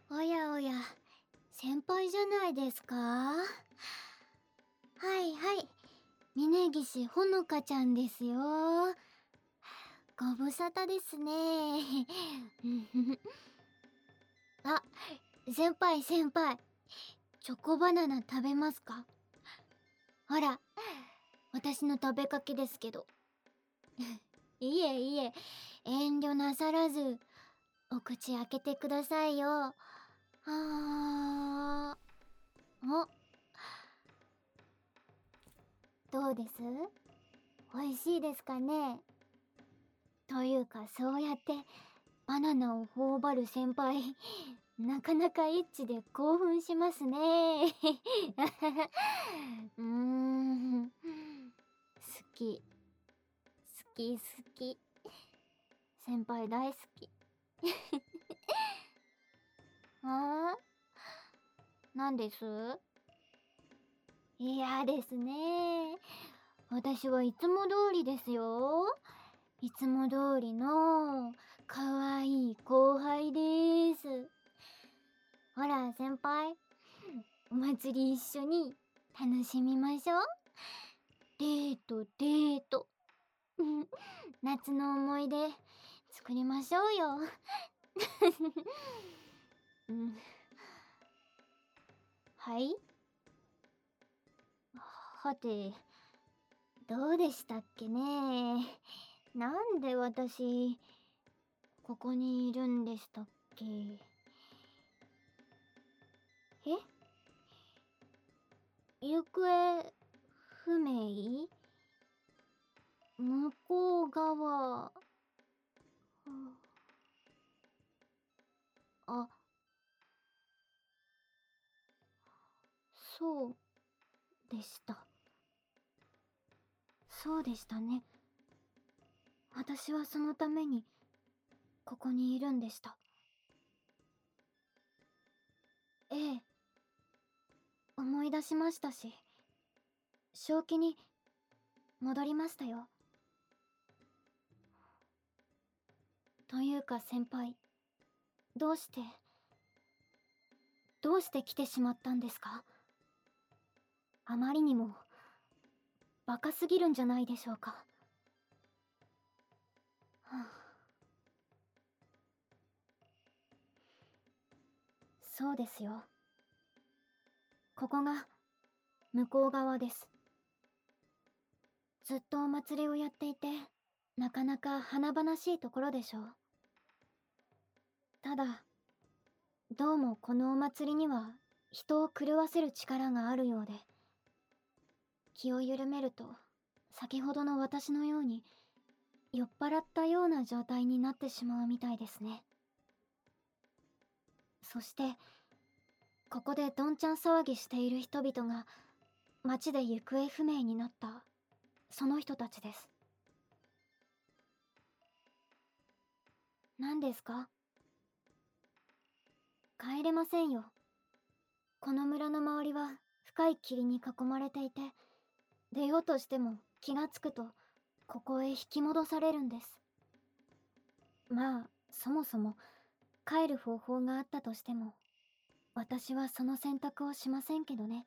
おやおや、先輩じゃないですか？はいはい、峯岸ほのかちゃんですよ。ご無沙汰ですね。あ、先輩先輩、チョコバナナ食べますか？ほら、私の食べかけですけど。いえいえ、遠慮なさらず、お口開けてくださいよ。あお、どうです？美味しいですかね？というか、そうやってバナナを頬張る先輩、なかなかエッチで興奮しますね。好き、好き好き。先輩大好き。あなんです？嫌ですね。私はいつも通りですよ。いつも通りの可愛い後輩です。ほら先輩、お祭り一緒に楽しみましょう。デートデート。夏の思い出作りましょうよ。うん、はい。はて、どうでしたっけね。なんで私ここにいるんでしたっけ。え、行方不明？向こう側。あ、そうでした。そうでしたね。私はそのためにここにいるんでした。ええ、思い出しましたし、正気に戻りましたよ。というか先輩、どうして、どうして来てしまったんですか？あまりにもバカすぎるんじゃないでしょうか。はあ、そうですよ。ここが向こう側です。ずっとお祭りをやっていて、なかなか華々しいところでしょう。ただ、どうもこのお祭りには人を狂わせる力があるようで、気を緩めると先ほどの私のように酔っ払ったような状態になってしまうみたいですね。そしてここでどんちゃん騒ぎしている人々が街で行方不明になったその人たちです。何ですか？帰れませんよ。この村の周りは深い霧に囲まれていて、出ようとしても気がつくとここへ引き戻されるんです。まあそもそも帰る方法があったとしても、私はその選択をしませんけどね。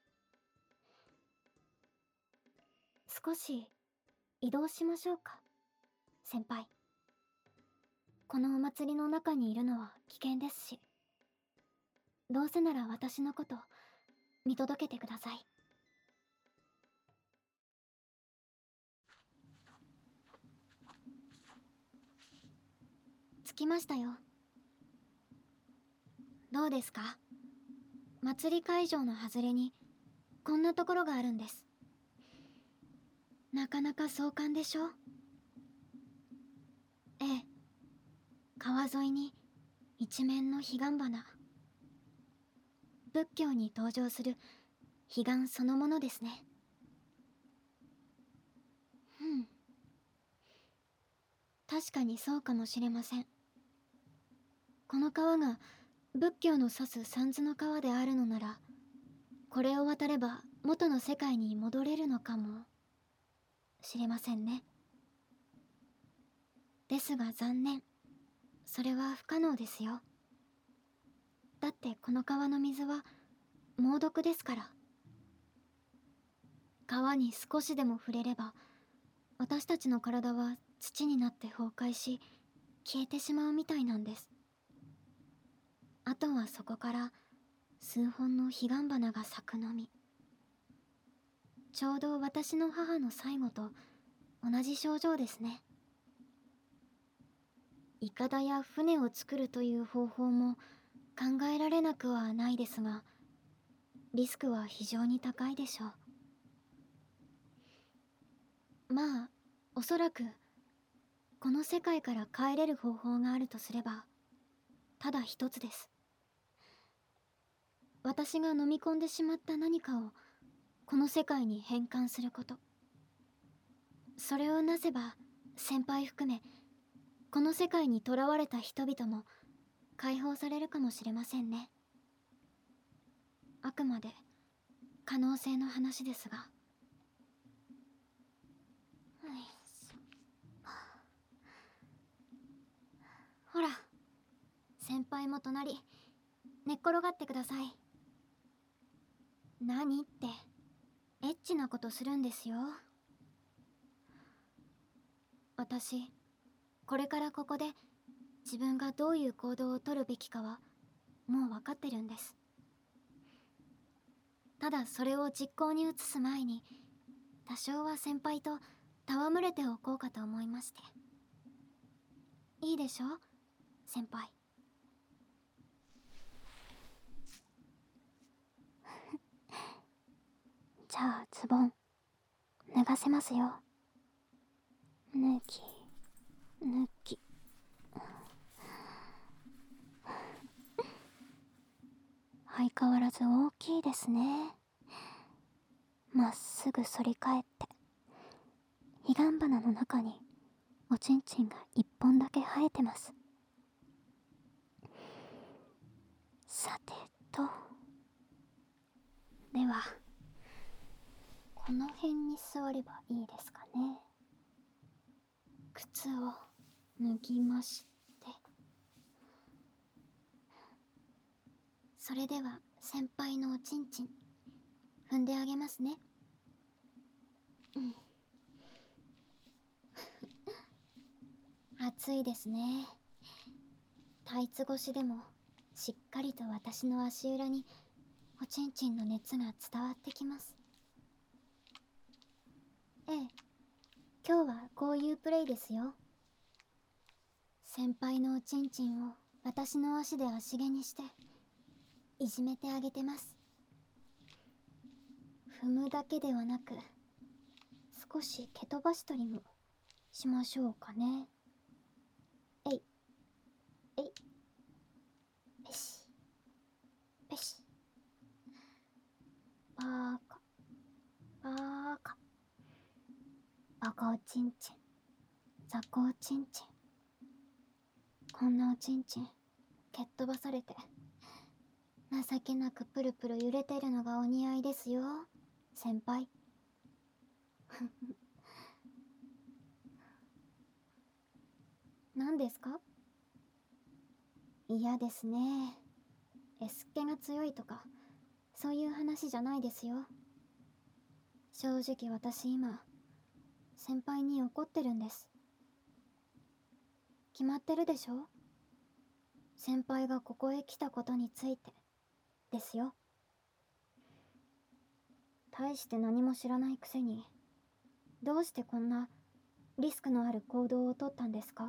少し移動しましょうか、先輩。このお祭りの中にいるのは危険ですし、どうせなら私のこと見届けてください。着きましたよ。どうですか？祭り会場の外れにこんなところがあるんです。なかなか壮観でしょ？ええ、川沿いに一面の彼岸花。仏教に登場する彼岸そのものですね。うん、確かにそうかもしれません。この川が仏教の指す三途の川であるのなら、これを渡れば元の世界に戻れるのかもしれませんね。ですが残念、それは不可能ですよ。 だってこの川の水は猛毒ですから。川に少しでも触れれば私たちの体は土になって崩壊し消えてしまうみたいなんです。あとはそこから数本の彼岸花が咲くのみ。ちょうど私の母の最後と同じ症状ですね。イカダや船を作るという方法も考えられなくはないですが、リスクは非常に高いでしょう。まあ、おそらくこの世界から帰れる方法があるとすれば、ただ一つです。私が飲み込んでしまった何かをこの世界に変換すること。それをなせば先輩含めこの世界に囚われた人々も解放されるかもしれませんね。あくまで可能性の話ですが。ほら、先輩も隣寝っ転がってください。何ってエッチなことするんですよ。私これからここで自分がどういう行動をとるべきかはもう分かってるんです。ただそれを実行に移す前に多少は先輩と戯れておこうかと思いまして。いいでしょ先輩。じゃあズボン脱がせますよ。脱ぎ脱ぎ。相変わらず大きいですね。まっすぐ反り返って彼岸花の中におちんちんが一本だけ生えてます。さてと、ではこの辺に座ればいいですかね。靴を脱ぎまして、それでは先輩のおちんちん踏んであげますね。暑いですね。タイツ越しでもしっかりと私の足裏におちんちんの熱が伝わってきます。ええ、今日はこういうプレイですよ。先輩のおちんちんを私の足で足毛にしていじめてあげてます。踏むだけではなく少し蹴飛ばしたりもしましょうかね。えいえい、ペシペシ。バーカバーカバカおちんちん、雑魚おちんちん。こんなおちんちん蹴っ飛ばされて情けなくプルプル揺れてるのがお似合いですよ先輩。何ですか？嫌ですね。エスっ気が強いとかそういう話じゃないですよ。正直私今先輩に怒ってるんです。決まってるでしょ？先輩がここへ来たことについてですよ。大して何も知らないくせにどうしてこんなリスクのある行動をとったんですか？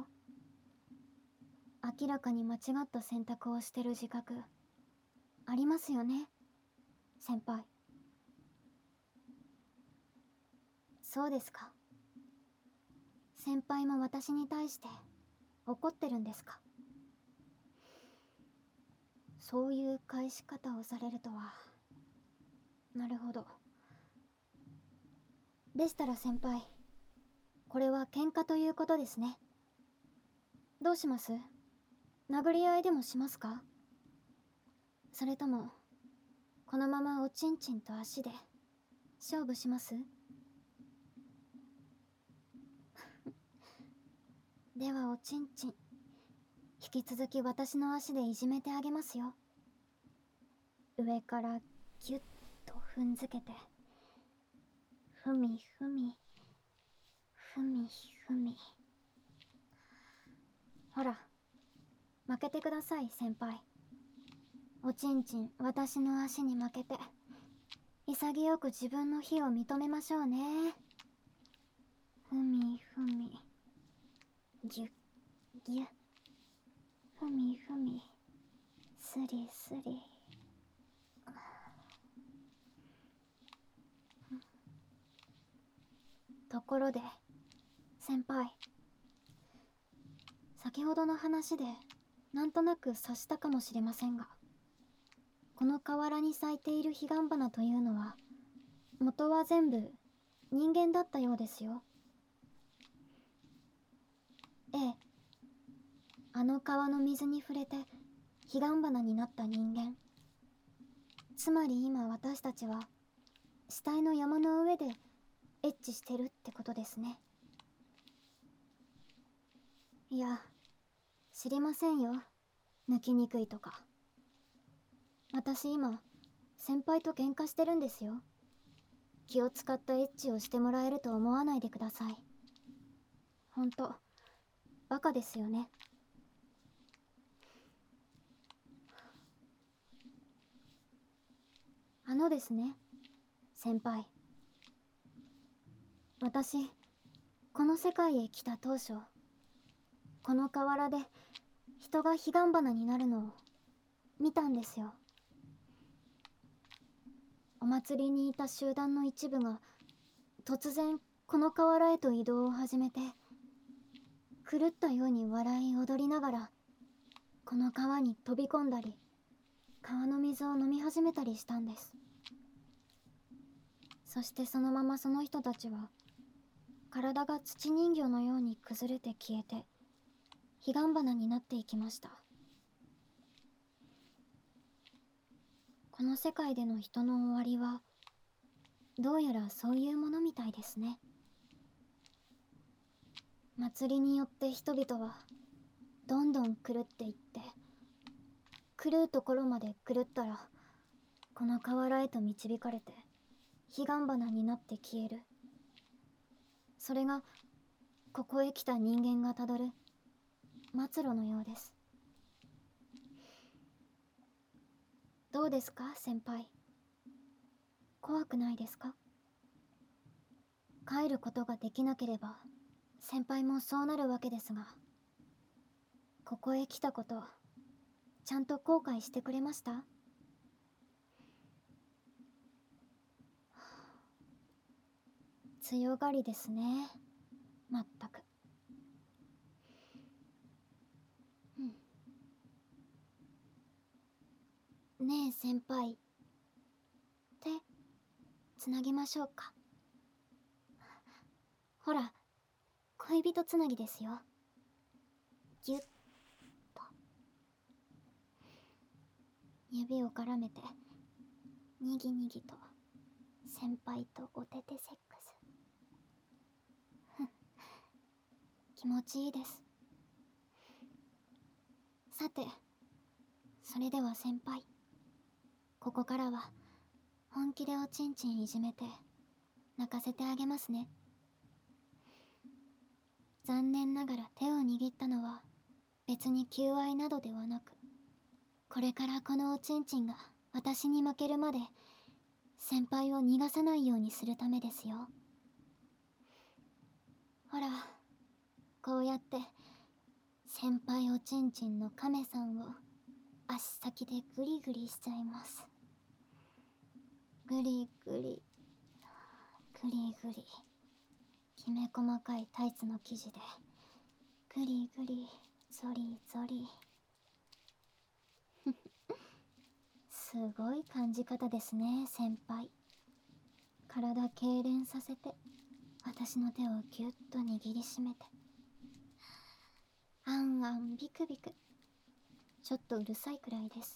明らかに間違った選択をしてる自覚ありますよね先輩。そうですか。先輩も私に対して怒ってるんですか？そういう返し方をされるとは。なるほど。でしたら先輩、これは喧嘩ということですね。どうします？殴り合いでもしますか？それともこのままおちんちんと足で勝負します？ではおちんちん引き続き私の足でいじめてあげますよ上からギュッと踏んづけて、ふみふみ、ふみふみ。ほら、負けてください、先輩。おちんちん、私の足に負けて、潔く自分の非を認めましょうね。ふみふみ、ぎゅっぎゅっ、ふみふみ、すりすり。ところで、先輩。先ほどの話で、なんとなく察したかもしれませんが、この河原に咲いている彼岸花というのは、元は全部人間だったようですよ。ええ。あの川の水に触れて彼岸花になった人間。つまり今私たちは死体の山の上でエッチしてるってことですね。いや、知りませんよ。抜きにくいとか。私今先輩と喧嘩してるんですよ。気を使ったエッチをしてもらえると思わないでください。ほんとバカですよね。ですね、先輩。私、この世界へ来た当初、この河原で人が彼岸花になるのを見たんですよ。お祭りにいた集団の一部が突然この河原へと移動を始めて、狂ったように笑い踊りながらこの川に飛び込んだり、川の水を飲み始めたりしたんです。そしてそのままその人たちは体が土人形のように崩れて消えて彼岸花になっていきました。この世界での人の終わりはどうやらそういうものみたいですね。祭りによって人々はどんどん狂っていって、狂うところまで狂ったらこの河原へと導かれて彼岸花になって消える。それがここへ来た人間がたどる末路のようです。どうですか、先輩。怖くないですか？帰ることができなければ先輩もそうなるわけですが、ここへ来たことちゃんと後悔してくれました？強がりですね、まったく。ねえ先輩、手つなぎましょうか。ほら、恋人つなぎですよ。ギュッと指を絡めてにぎにぎと先輩とおててセックス。気持ちいいです。さて、それでは先輩、ここからは本気でおちんちんいじめて泣かせてあげますね。残念ながら手を握ったのは別に求愛などではなく、これからこのおちんちんが私に負けるまで先輩を逃がさないようにするためですよ。ほら、こうやって先輩おちんちんの亀さんを足先でグリグリしちゃいます。グリグリグリグリ、きめ細かいタイツの生地でグリグリゾリゾリ。すごい感じ方ですね、先輩。体痙攣させて私の手をぎゅっと握りしめて、あんあんビクビク、ちょっとうるさいくらいです。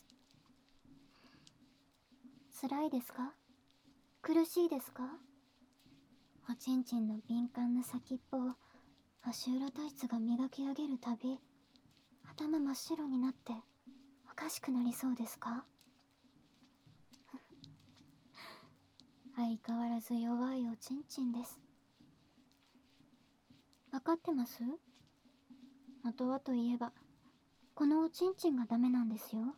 辛いですか？苦しいですか？おちんちんの敏感な先っぽを足裏タイツが磨き上げるたび、頭真っ白になっておかしくなりそうですか？ 相変わらず弱いおちんちんです。わかってます？元はといえば、このおちんちんがダメなんですよ。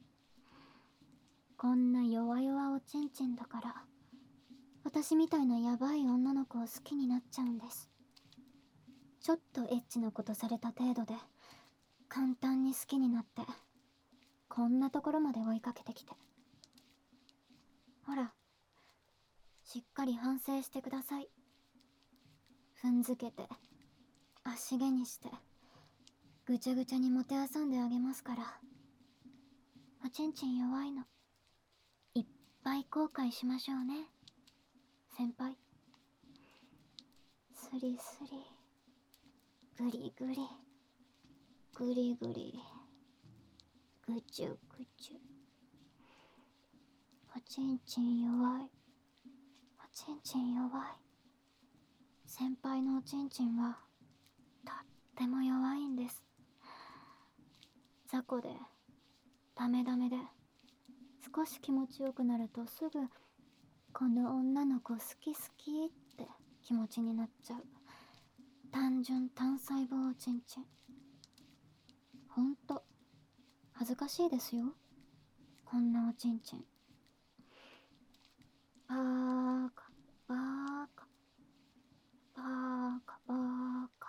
こんな弱々おちんちんだから、私みたいなヤバい女の子を好きになっちゃうんです。ちょっとエッチなことされた程度で、簡単に好きになって、こんなところまで追いかけてきて。ほら、しっかり反省してください。踏んづけて、足毛にして、ぐちゃぐちゃにもてあそんであげますから。おちんちん弱いの。いっぱい後悔しましょうね、先輩。スリスリ、グリグリ、グリグリ、ぐちゅぐちゅ。おちんちん弱い。おちんちん弱い。先輩のおちんちんはとっても弱いんです。雑魚でダメダメで、少し気持ちよくなるとすぐこの女の子好き好きって気持ちになっちゃう単純単細胞おちんちん。ほんと恥ずかしいですよ、こんなおちんちん。バーカバーカバーカバーカ。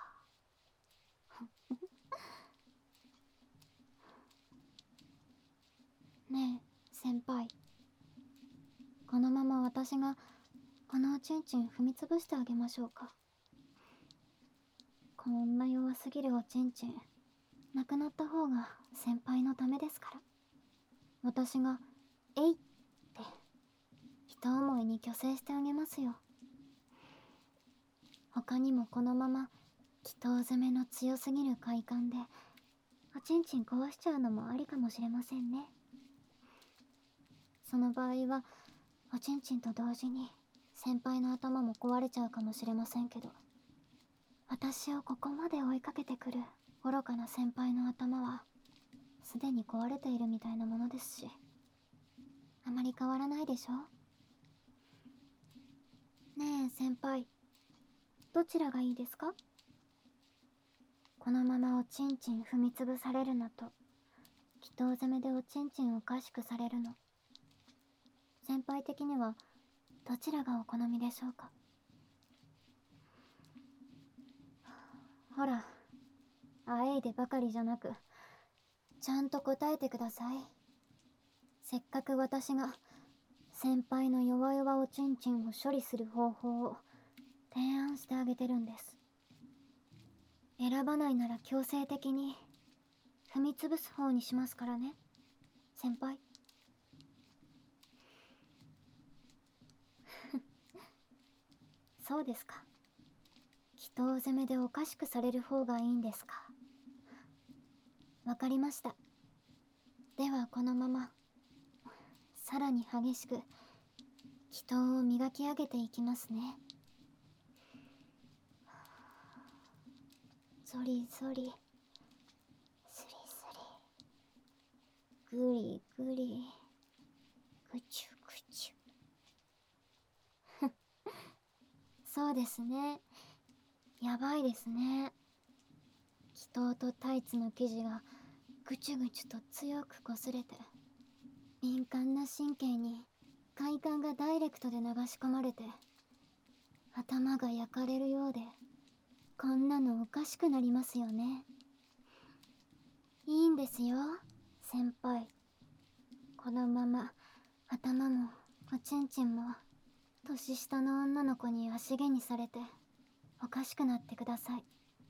ねえ先輩、このまま私がこのおちんちん踏みつぶしてあげましょうか。こんな弱すぎるおちんちんなくなった方が先輩のためですから。私が「えい!」って一思いに虚勢してあげますよ。他にもこのまま祈祷攻めの強すぎる快感でおちんちん壊しちゃうのもありかもしれませんね。その場合はおちんちんと同時に先輩の頭も壊れちゃうかもしれませんけど、私をここまで追いかけてくる愚かな先輩の頭はすでに壊れているみたいなものですし、あまり変わらないでしょ。ねえ先輩、どちらがいいですか？このままおちんちん踏みつぶされるのと、祈祷攻めでおちんちんおかしくされるの、先輩的にはどちらがお好みでしょうか？ほら、あえいでばかりじゃなく、ちゃんと答えてください。せっかく私が先輩の弱々おちんちんを処理する方法を提案してあげてるんです。選ばないなら強制的に踏みつぶす方にしますからね、先輩。そうですか。祈祷攻めでおかしくされる方がいいんですか。わかりました。ではこのままさらに激しく祈祷を磨き上げていきますね。そりそり、すりすり、ぐりぐり、ぐちゅぐちゅ。そうですね。やばいですね。祈祷とタイツの生地がぐちゅぐちゅと強く擦れて、敏感な神経に快感がダイレクトで流し込まれて、頭が焼かれるようで、こんなのおかしくなりますよね。いいんですよ、先輩。このまま頭もおちんちんも年下の女の子に足毛にされておかしくなってください。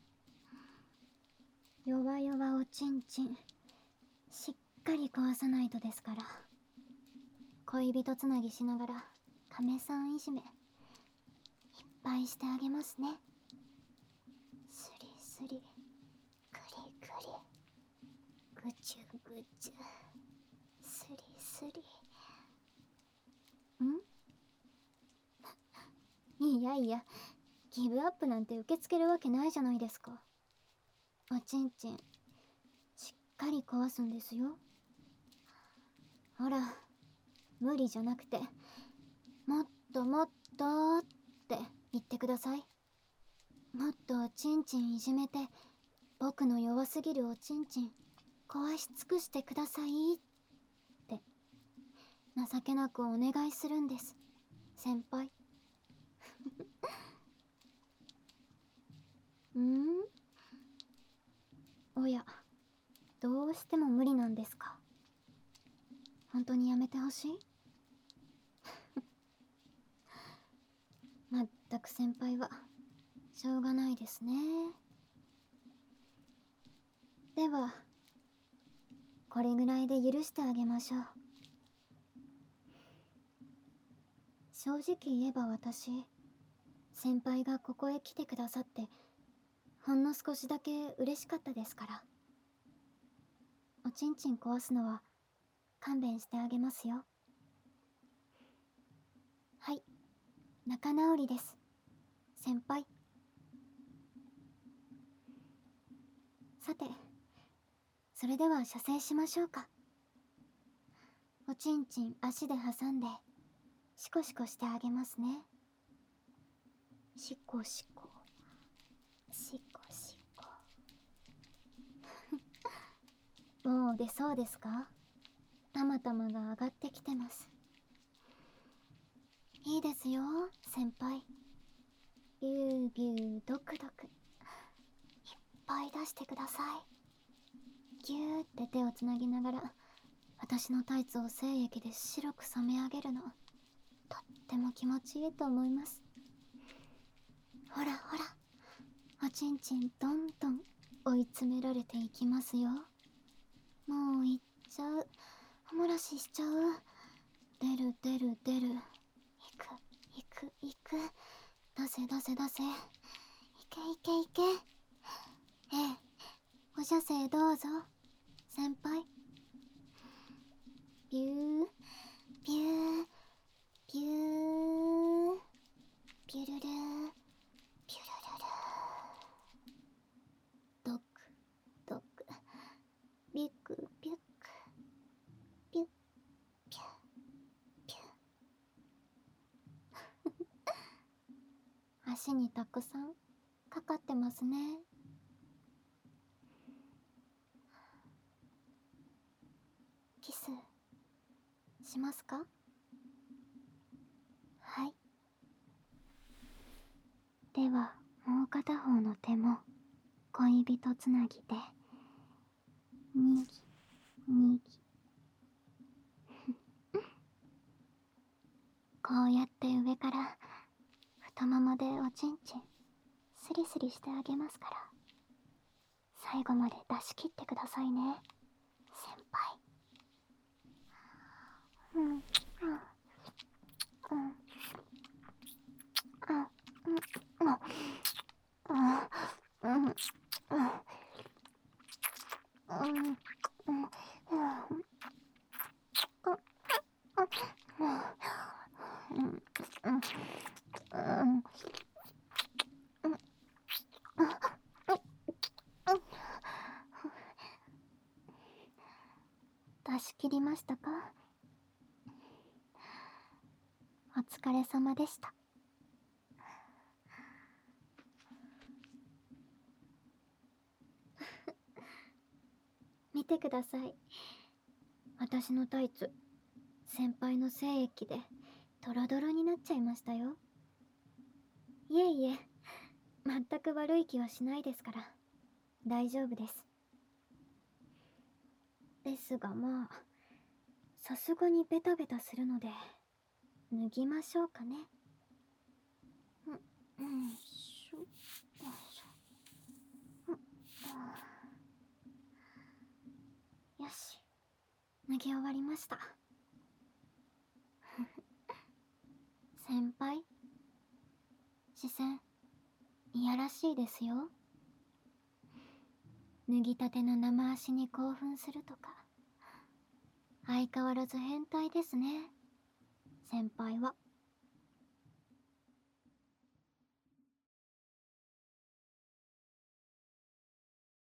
弱々おちんちんしっかり壊さないとですから。恋人つなぎしながら亀さんいじめいっぱいしてあげますね。スリスリ、グリグリ、ぐちゅぐちゅ、スリスリ。いやいや、ギブアップなんて受け付けるわけないじゃないですか。おちんちんしっかり壊すんですよ。ほら、無理じゃなくてもっともっとって言ってください。もっとおちんちんいじめて、僕の弱すぎるおちんちん壊し尽くしてくださいって情けなくお願いするんです、先輩。おや、どうしても無理なんですか。本当にやめてほしい？まったく先輩はしょうがないですね。ではこれぐらいで許してあげましょう。正直言えば私、先輩がここへ来てくださってほんの少しだけ嬉しかったですから。おちんちん壊すのは勘弁してあげますよ。はい、仲直りです、先輩。さて、それでは射精しましょうか。おちんちん足で挟んでシコシコしてあげますね。シコシコシコシコ。もう出そうですか？たまたまが上がってきてます。いいですよ、先輩。ビュービュードクドクいっぱい出してください。ギューって手をつなぎながら私のタイツを精液で白く染め上げるの、とっても気持ちいいと思います。ほらほら、おちんちんどんどん追い詰められていきますよ。もういっちゃう。おもらししちゃう。出る出る出る。いくいくいく。出せ出せ出せ。いけいけいけ。ええ、お射精どうぞ、先輩。ビュービュービュービュルルービュルルルードクドクビュクビュクビュッピュピュ。足にたくさんかかってますね。キスしますか？はい。ではもう片方の手も恋人つなぎでにぎにぎ。こうやって上から太ももでおちんちんスリスリしてあげますから、最後まで出し切ってくださいね、先輩。うんうんうんうんうんうんうん出し切りましたか？お疲れ様でした。見てください。私のタイツ、先輩の精液でドロドロになっちゃいましたよ。いえいえ、全く悪い気はしないですから、大丈夫です。ですがまあ、さすがにベタベタするので、脱ぎましょうかね。しょよいしょ。よし、脱ぎ終わりました。先輩、視線いやらしいですよ。脱ぎたての生足に興奮するとか、相変わらず変態ですね、先輩は。